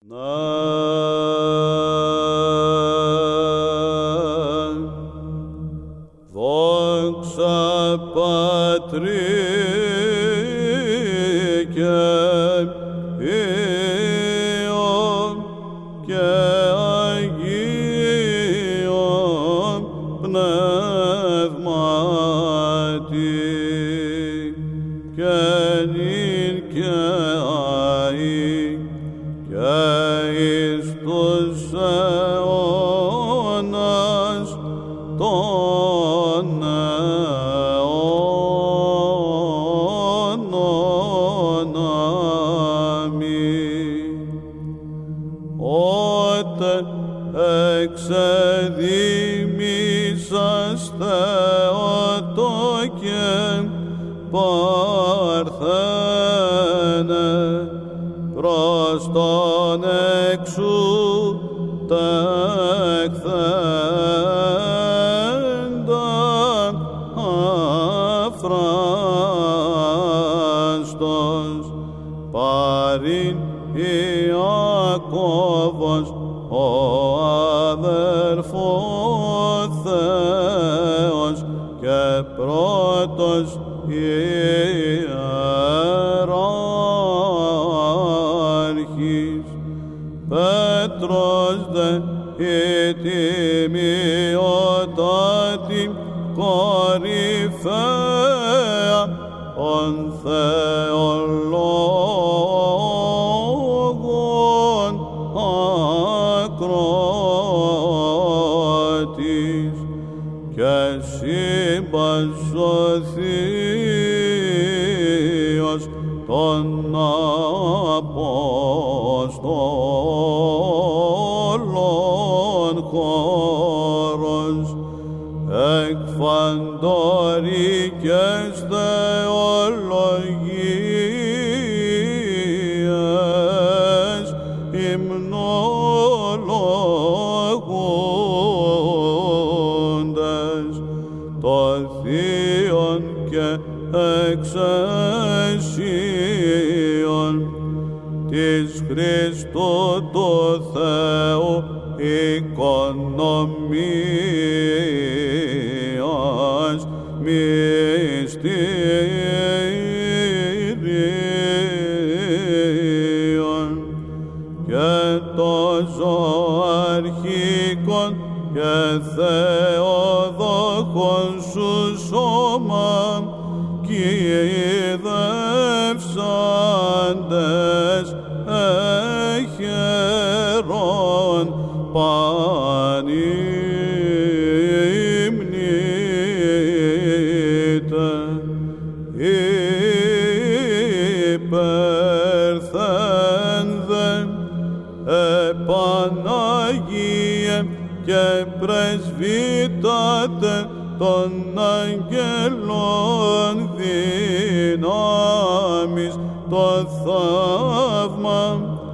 Δόξα Πατρί και Υιόν και Αγίον Πνεύματι και νυν και αεί και εις τους αιώνας των αιώνων. Αμήν. Ότε εξεδημήσαστε Θεοτόκε Παρθένε προς τον εξού τεκθέντα αφράστος παρειν Ιακώβος ο αδερφός Θεός και πρώτος ιεράρχης, Πέτρος δε η τιμιότατη κορυφαία ον θεολόγων ακρότης και συμπασοθείος των Αποστόλων χώρος εκφαντορικές θεολογίες υμνολογούντες το θείον και εξαισίον της Χριστού του Θεού οικονομίας μυστηρίων και το ζωαρχικον και θεοδόχον σου σώμα κυδεύσαντες εχερών πανύμνητε υπερθένδε Παναγίε και πρεσβύτατε των αγγέλων δυνάμεις το θαύμα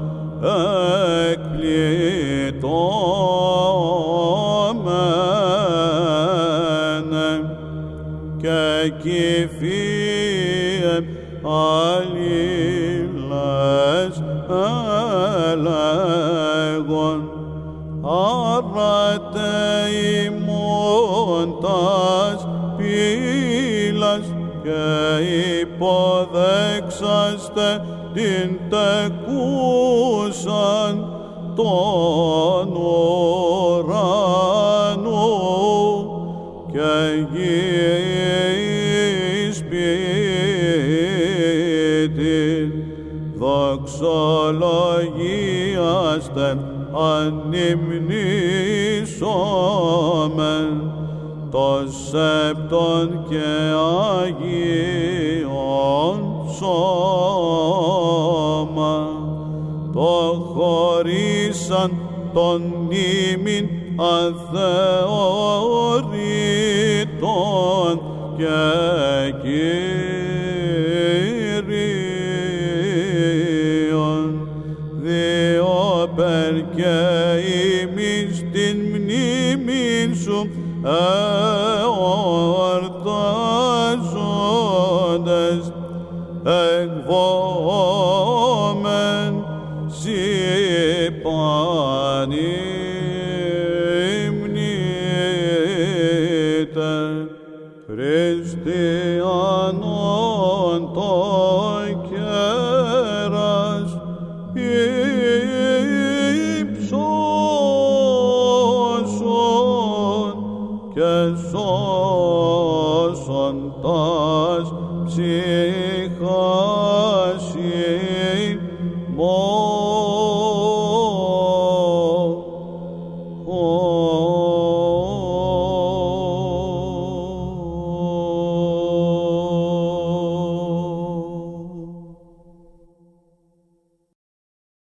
εκπλητώμενε και κυφίε αλλήλες ελέγον άρατε ημών τας πύλας και υποδέξαστε την τεκούσαν τον ουρανό και γης σπίτι δοξολογίαστε ανυμνήσομεν το σεπτον και Αγίον σώμα το χωρίσαν τον νήμην αθεωρητών και Κύριον διόπερ και ημείς την μνήμην σου εορτάζοντες εκβόμεν πανυμνείτε Χριστιανών το κέρας υψώσον και σώσον τας ψυχάς ημών.